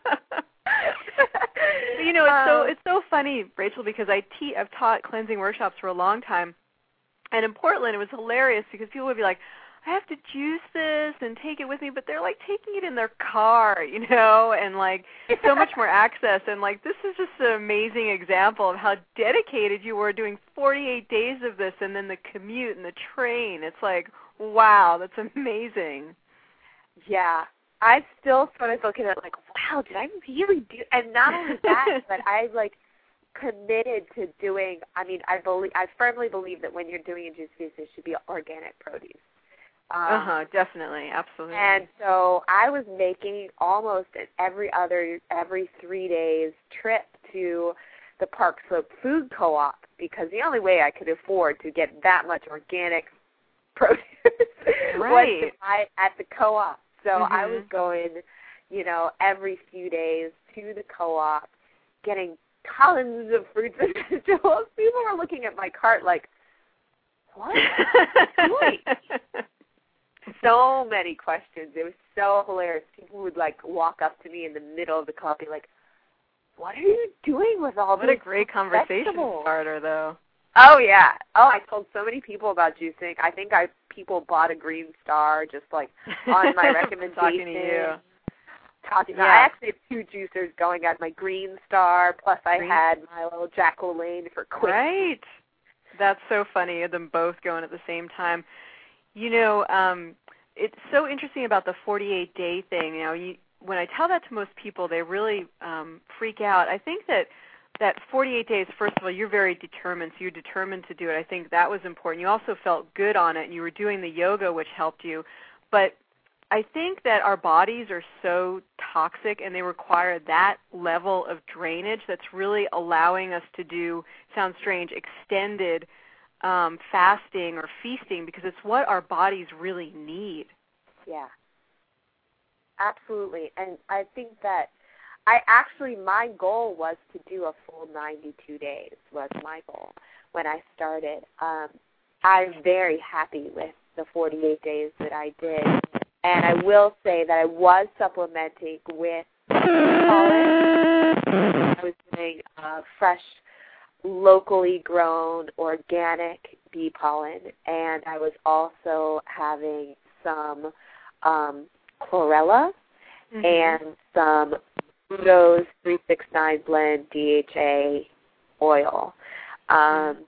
C: You know, it's
A: um,
C: so it's so funny, Rachel, because I te- I've taught cleansing workshops for a long time, and in Portland it was hilarious because people would be like, I have to juice this and take it with me, but they're like taking it in their car, you know, and like so much more access. And like this is just an amazing example of how dedicated you were doing forty-eight days of this, and then the commute and the train. It's like, wow, that's amazing.
A: Yeah. I still sort of looking at it like, wow, did I really do? And not only that, but I like committed to doing. I mean, I believe, I firmly believe that when you're doing a juice feast, it should be organic produce. Um,
C: uh-huh, definitely, absolutely.
A: And so I was making almost an every other, every three days trip to the Park Slope Food Co-op because the only way I could afford to get that much organic produce
C: right.
A: was to buy at the co-op. So
C: mm-hmm.
A: I was going, you know, every few days to the co-op, getting tons of fruits and vegetables. People were looking at my cart like, what? Wait. So many questions. It was so hilarious. People would, like, walk up to me in the middle of the co-op and be like, what are you doing with all
C: what
A: these
C: a great conversation
A: vegetables?
C: starter, though.
A: Oh, yeah. Oh, I told so many people about juicing. I think I people bought a Green Star just, like, on my recommendation.
C: Talking to you.
A: Talking
C: yeah.
A: I actually had two juicers going at my Green Star, plus I
C: Green.
A: had my little Jack LaLanne for quick.
C: Right. That's so funny. You had them both going at the same time. You know, um, it's so interesting about the forty-eight day thing. You know, you, when I tell that to most people, they really um, freak out. I think that that forty-eight days, first of all, you're very determined, so you're determined to do it. I think that was important. You also felt good on it, and you were doing the yoga, which helped you. But I think that our bodies are so toxic, and they require that level of drainage that's really allowing us to do, sounds strange, extended Um, fasting or feasting, because it's what our bodies really need.
A: Yeah, absolutely. And I think that I actually, my goal was to do a full ninety-two days was my goal when I started. Um, I'm very happy with the forty-eight days that I did. And I will say that I was supplementing with pollen. I was doing uh, fresh, locally grown organic bee pollen, and I was also having some um, chlorella mm-hmm. and some Rose three sixty-nine blend D H A oil. Um,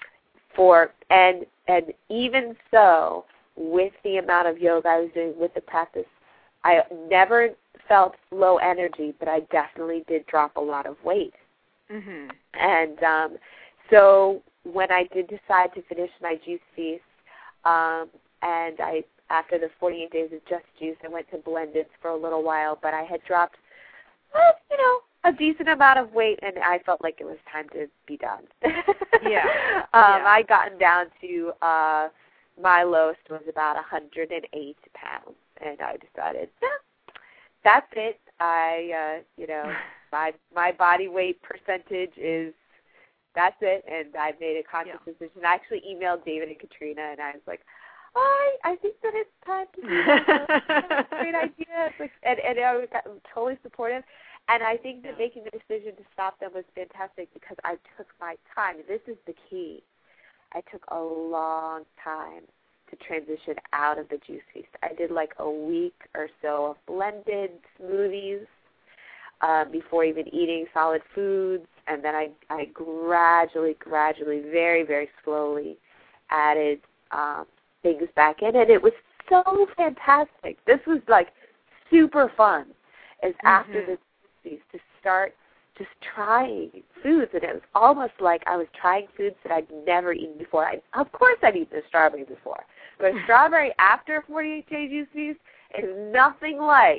A: for and and even so, with the amount of yoga I was doing with the practice, I never felt low energy, but I definitely did drop a lot of weight.
C: Mm-hmm.
A: And um, so when I did decide to finish my juice feast, um, and I after the forty-eight days of just juice, I went to blendeds for a little while, but I had dropped, well, you know, a decent amount of weight, and I felt like it was time to be done.
C: Yeah.
A: um,
C: yeah.
A: I gotten down to uh, my lowest was about one hundred eight pounds, and I decided, eh, that's it. I, uh, you know, my my body weight percentage is, that's it, and I made a conscious
C: yeah.
A: decision. I actually emailed David and Katrina, and I was like, I I think that it's time to do that. That's a great idea. It's like, and, and I was totally supportive. And I think that making the decision to stop them was fantastic because I took my time. This is the key. I took a long time to transition out of the juice feast. I did like a week or so of blended smoothies uh, before even eating solid foods. And then I, I gradually, gradually, very, very slowly added um, things back in. And it was so fantastic. This was like super fun. Is mm-hmm. after the to start just trying foods, and it was almost like I was trying foods that I'd never eaten before. I, of course I'd eaten a strawberry before, but a strawberry after forty-eight day juice feast is nothing like.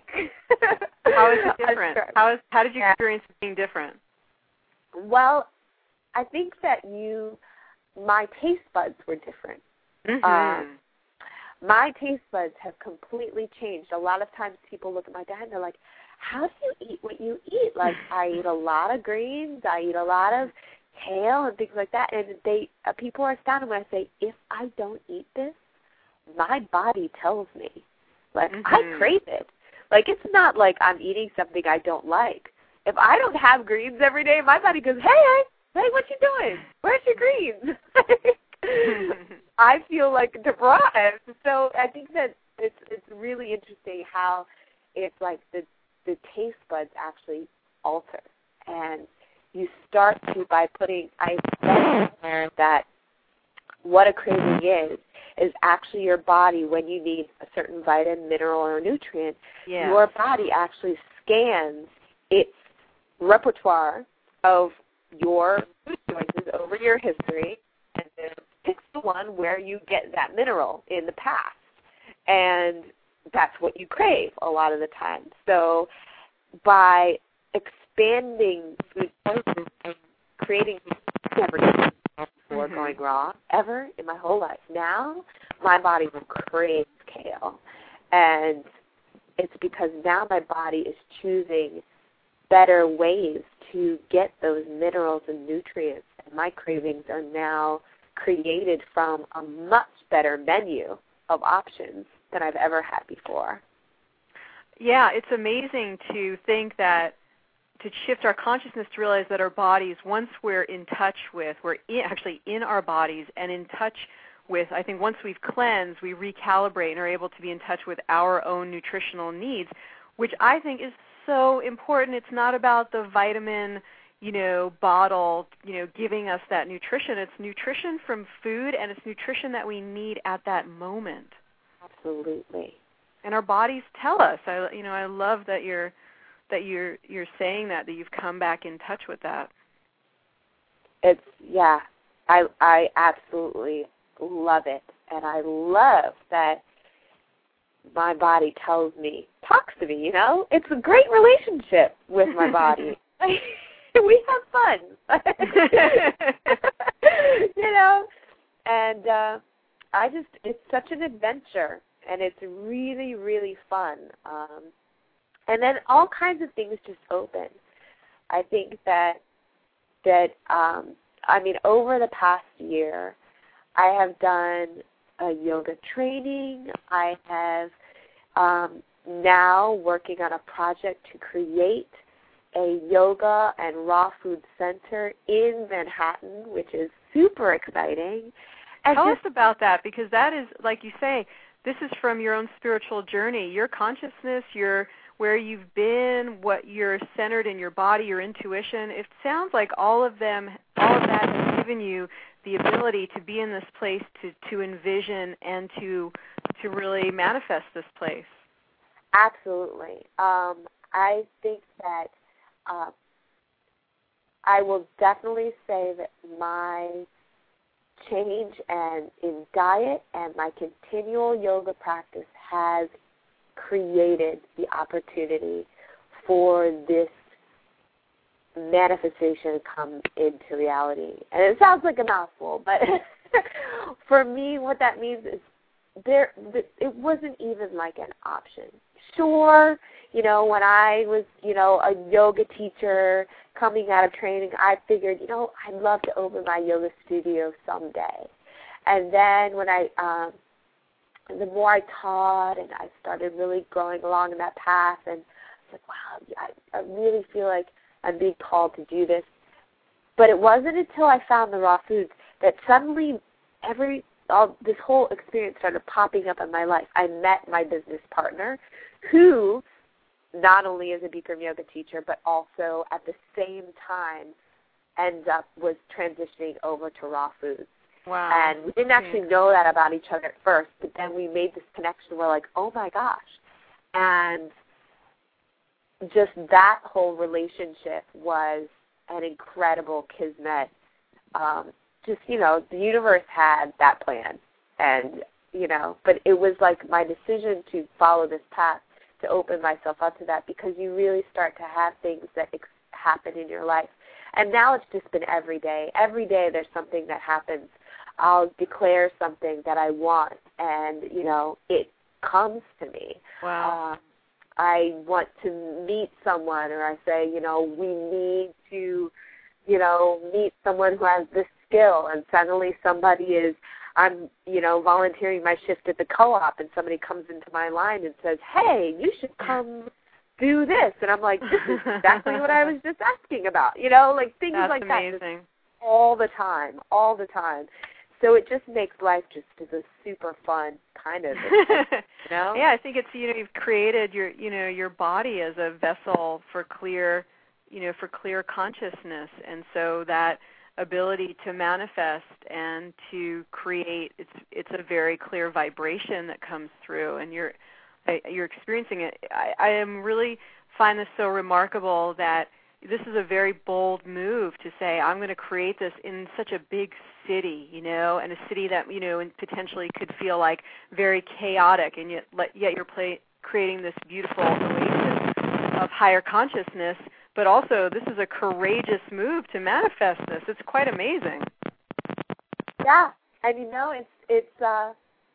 C: How is it different? How, is, how did you experience it being different?
A: Well, I think that you, my taste buds were different.
C: Mm-hmm.
A: Um, my taste buds have completely changed. A lot of times people look at my diet and they're like, how do you eat what you eat? Like, I eat a lot of greens, I eat a lot of kale and things like that. And they uh, people are astounded when I say, if I don't eat this, my body tells me. Like, mm-hmm. I crave it. Like, it's not like I'm eating something I don't like. If I don't have greens every day, my body goes, hey, hey, what you doing? Where's your greens? I feel like deprived. So I think that it's it's really interesting how it's like the the taste buds actually alter. And you start to, by putting, I learned that what a craving is, is actually your body, when you need a certain vitamin, mineral, or nutrient, yeah. your body actually scans its repertoire of your food choices over your history, and then picks the one where you get that mineral in the past. And that's what you crave a lot of the time. So by expanding food choices and creating never before mm-hmm. going raw ever in my whole life. Now my body will crave kale. And it's because now my body is choosing better ways to get those minerals and nutrients. And my cravings are now created from a much better menu of options than I've ever had before.
C: Yeah, it's amazing to think that, to shift our consciousness to realize that our bodies, once we're in touch with, we're in, actually in our bodies and in touch with, I think once we've cleansed, we recalibrate and are able to be in touch with our own nutritional needs, which I think is so important. It's not about the vitamin, you know, bottle, you know, giving us that nutrition. It's nutrition from food, and it's nutrition that we need at that moment.
A: Absolutely.
C: And our bodies tell us. I, you know, I love that you're that you're you're saying that that you've come back in touch with that.
A: It's yeah, I I absolutely love it, and I love that my body tells me, talks to me. You know, it's a great relationship with my body. We have fun, you know, and uh, I just it's such an adventure. And it's really, really fun. Um, and then all kinds of things just open. I think that, that um, I mean, over the past year, I have done a yoga training. I have um, now working on a project to create a yoga and raw food center in Manhattan, which is super exciting. And
C: Tell
A: just,
C: us about that, because that is, like you say, this is from your own spiritual journey. Your consciousness, your where you've been, what you're centered in your body, your intuition. It sounds like all of them, all of that has given you the ability to be in this place, to, to envision and to to really manifest this place.
A: Absolutely. Um, I think that uh, I will definitely say that my change and in diet and my continual yoga practice has created the opportunity for this manifestation to come into reality. And it sounds like a mouthful, but for me, what that means is there, it wasn't even like an option. Sure, you know, when I was, you know, a yoga teacher coming out of training, I figured, you know, I'd love to open my yoga studio someday. And then when I, um, the more I taught and I started really growing along in that path, and I was like, wow, I, I really feel like I'm being called to do this. But it wasn't until I found the raw foods that suddenly every all this whole experience started popping up in my life. I met my business partner, who not only is a Bikram yoga teacher, but also at the same time ends up was transitioning over to raw foods.
C: Wow.
A: And we didn't actually know that about each other at first, but then we made this connection. We're like, oh my gosh. And just that whole relationship was an incredible kismet. Um, just, you know, the universe had that plan. And, you know, but it was like my decision to follow this path, to open myself up to that, because you really start to have things that ex- happen in your life. And now it's just been every day. Every day there's something that happens. I'll declare something that I want, and, you know, it comes to me.
C: Wow.
A: Uh, I want to meet someone, or I say, you know, we need to, you know, meet someone who has this skill, and suddenly somebody is, I'm, you know, volunteering my shift at the co-op, and somebody comes into my line and says, hey, you should come do this. And I'm like, this is exactly what I was just asking about. You know, like things
C: That's
A: like
C: amazing.
A: that all the time, all the time. So it just makes life just as a super fun kind of, you know?
C: Yeah, I think it's, you know, you've created your, you know, your body as a vessel for clear, you know, for clear consciousness. And so that ability to manifest and to create, it's it's a very clear vibration that comes through, and you're you're experiencing it. I, I am really find this so remarkable that this is a very bold move to say, I'm going to create this in such a big city, you know, and a city that, you know, and potentially could feel like very chaotic, and yet, yet you're play, creating this beautiful oasis of higher consciousness. But also, this is a courageous move to manifest this. It's quite amazing.
A: Yeah, and you know, it's it's uh,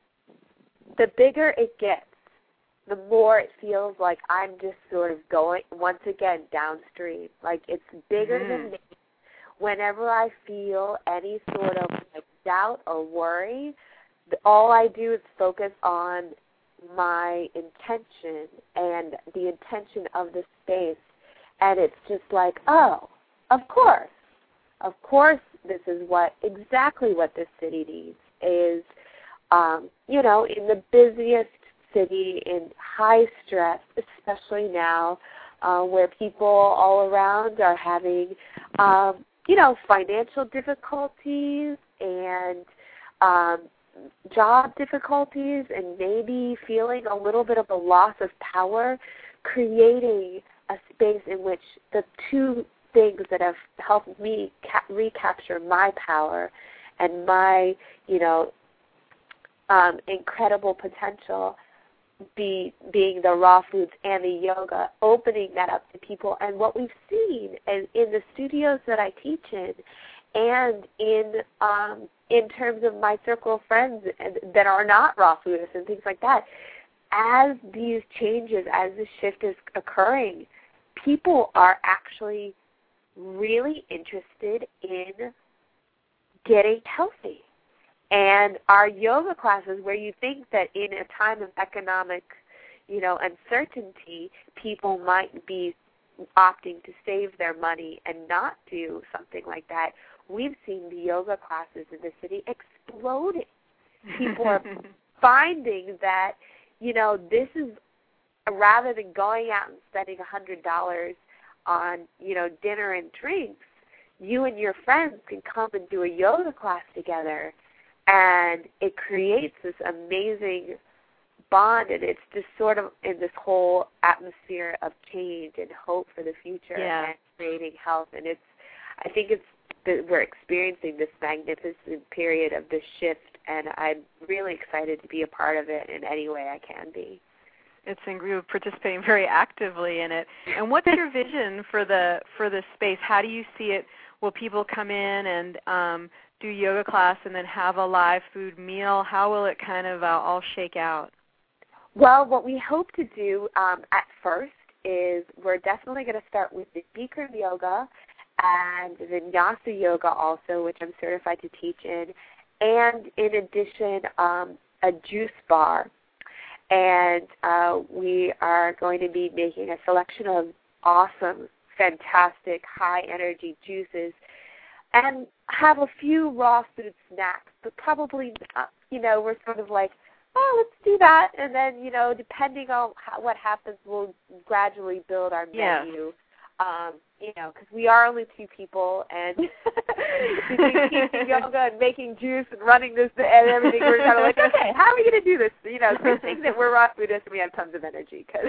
A: the bigger it gets, the more it feels like I'm just sort of going, once again, downstream. Like, it's bigger mm-hmm. than me. Whenever I feel any sort of like doubt or worry, all I do is focus on my intention and the intention of the space. And it's just like, oh, of course. Of course this is what, exactly what this city needs is, um, you know, in the busiest city, in high stress, especially now, uh, where people all around are having, um, you know, financial difficulties and um, job difficulties, and maybe feeling a little bit of a loss of power, creating a space in which the two things that have helped me ca- recapture my power and my, you know, um, incredible potential, be being the raw foods and the yoga, opening that up to people. And what we've seen in, in the studios that I teach in, and in um, in terms of my circle of friends that are not raw foodists and things like that, as these changes, as this shift is occurring, people are actually really interested in getting healthy. And our yoga classes, where you think that in a time of economic, you know, uncertainty, people might be opting to save their money and not do something like that, we've seen the yoga classes in the city exploding. People are finding that, you know, this is rather than going out and spending one hundred dollars on, you know, dinner and drinks, you and your friends can come and do a yoga class together, and it creates this amazing bond, and it's just sort of in this whole atmosphere of change and hope for the future
C: yeah.
A: and creating health. And it's, I think it's that we're experiencing this magnificent period of this shift, and I'm really excited to be a part of it in any way I can be.
C: It's in, you're participating very actively in it. And what's your vision for the for the space? How do you see it? Will people come in and um, do yoga class and then have a live food meal? How will it kind of uh, all shake out?
A: Well, what we hope to do um, at first is we're definitely going to start with the Bikram yoga and the Vinyasa yoga also, which I'm certified to teach in, and in addition, um, a juice bar. And uh, we are going to be making a selection of awesome, fantastic, high-energy juices and have a few raw food snacks, but probably, uh, you know, we're sort of like, oh, let's do that. And then, you know, depending on how, what happens, we'll gradually build our
C: yeah.
A: menu. Um, you know, because we are only two people, and between teaching yoga and making juice and running this and everything, we're kind of like, okay, how are we going to do this? You know, good thing that we're raw foodists and we have tons of energy, because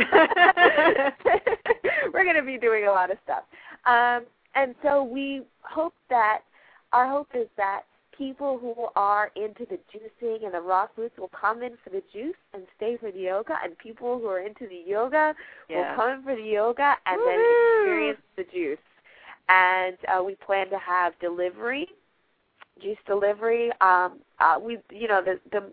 A: we're going to be doing a lot of stuff. Um, and so we hope that, our hope is that people who are into the juicing and the raw foods will come in for the juice and stay for the yoga, and people who are into the yoga
C: yeah.
A: will come in for the yoga and
C: Woo-hoo!
A: then experience the juice. And uh, we plan to have delivery, juice delivery. Um, uh, we, you know, the the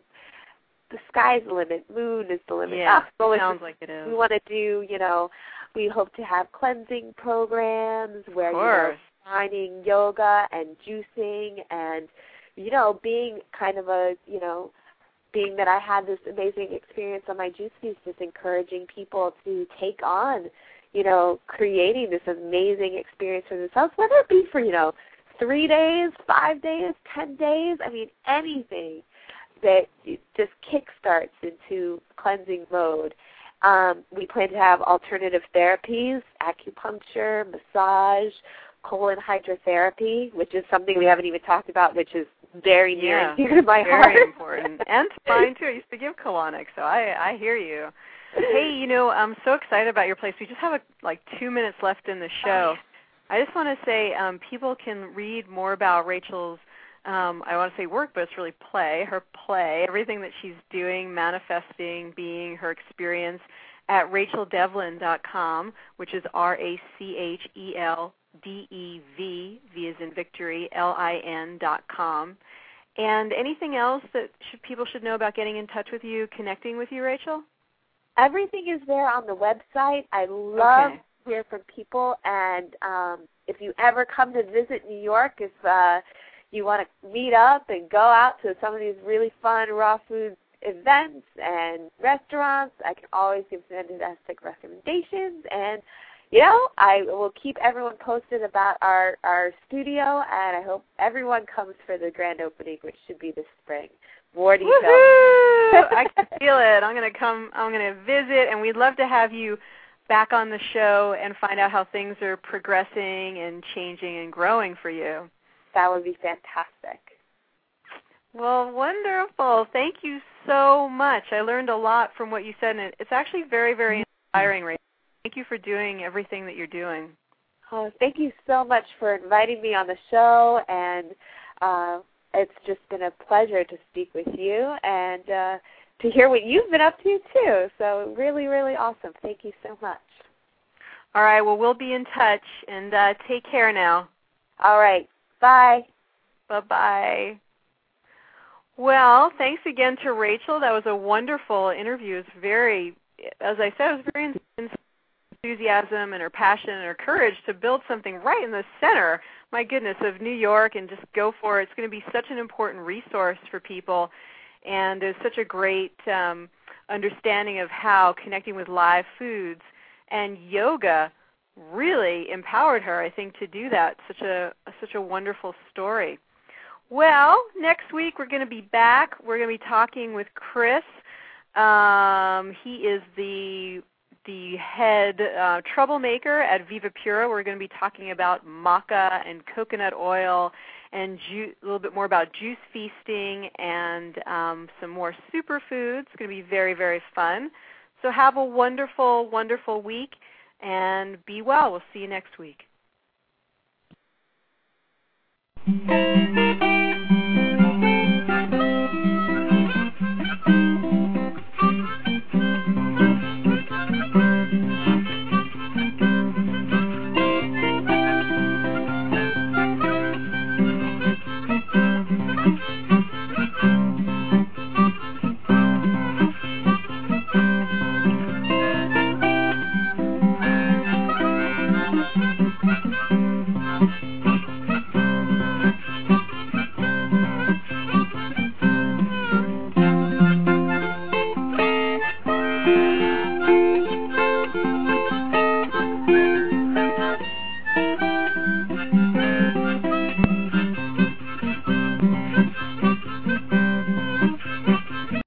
A: the sky's the limit. Moon is the limit.
C: Yeah,
A: oh, so
C: sounds like it is.
A: We want to do, you know, we hope to have cleansing programs where,
C: of
A: you know, combining yoga and juicing and, you know, being kind of a, you know, being that I had this amazing experience on my juice feast, just encouraging people to take on, you know, creating this amazing experience for themselves, whether it be for, you know, three days, five days, ten days, I mean, anything that just kickstarts into cleansing mode. Um, we plan to have alternative therapies, acupuncture, massage, colon hydrotherapy, which is something we haven't even talked about, which is very near
C: yeah,
A: and dear to my
C: very
A: heart.
C: Very important. And to mine, too. I used to give colonics, so I, I hear you. Hey, you know, I'm so excited about your place. We just have a, like two minutes left in the show. Oh, yeah. I just want to say um, people can read more about Rachel's, um, I want to say work, but it's really play, her play, everything that she's doing, manifesting, being, her experience at rachel devlin dot com, which is R A C H E L D E V, V as in victory, L I N dot com. And anything else that should, people should know about getting in touch with you, connecting with you, Rachel?
A: Everything is there on the website. I love
C: okay.
A: to hear from people, and um, if you ever come to visit New York, if uh, you want to meet up and go out to some of these really fun raw food events and restaurants, I can always give fantastic recommendations. And, you know, I will keep everyone posted about our, our studio, and I hope everyone comes for the grand opening, which should be this spring. More details.
C: I can feel it. I'm going to come, I'm going to visit, and we'd love to have you back on the show and find out how things are progressing and changing and growing for you.
A: That would be fantastic.
C: Well, wonderful. Thank you so much. I learned a lot from what you said, and it's actually very, very inspiring, Rachel. Thank you for doing everything that you're doing.
A: Oh, thank you so much for inviting me on the show, and uh, it's just been a pleasure to speak with you and uh, to hear what you've been up to, too. So really, really awesome. Thank you so much.
C: All right. Well, we'll be in touch, and uh, take care now.
A: All right. Bye.
C: Bye-bye. Well, thanks again to Rachel. That was a wonderful interview. It was very, as I said, it was very enthusiasm and her passion and her courage to build something right in the center, my goodness, of New York, and just go for it. It's going to be such an important resource for people, and there's such a great um, understanding of how connecting with live foods and yoga really empowered her, I think, to do that. Such a such a wonderful story. Well, next week we're going to be back. We're going to be talking with Chris. Um, he is the the head uh, troublemaker at Viva Pura. We're going to be talking about maca and coconut oil and ju- a little bit more about juice feasting and um, some more superfoods. It's going to be very, very fun. So have a wonderful, wonderful week and be well. We'll see you next week.